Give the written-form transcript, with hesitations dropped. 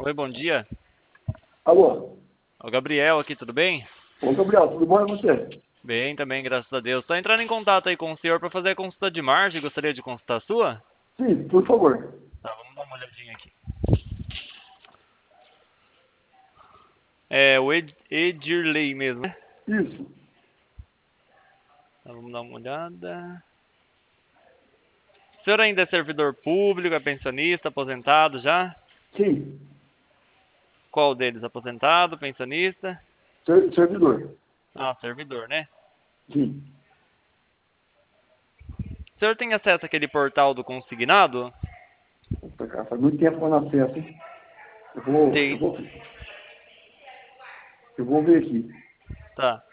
Oi, bom dia. Alô? É o Gabriel aqui, tudo bem? Ô, Gabriel, tudo bom? E você? Bem também, graças a Deus. Estou entrando em contato aí com o senhor para fazer a consulta de margem. Gostaria de consultar a sua? Sim, por favor. Tá, vamos dar uma olhadinha aqui. É o Edirley mesmo, né? Isso. Tá, vamos dar uma olhada. O senhor ainda é servidor público, é pensionista, aposentado já? Sim. Qual deles? Aposentado, pensionista? Servidor. Ah, servidor, né? Sim. O senhor tem acesso àquele portal do consignado? Opa, cara, faz muito tempo que eu não acesso, hein? Eu vou, eu Tem. vou, eu vou ver aqui. Tá.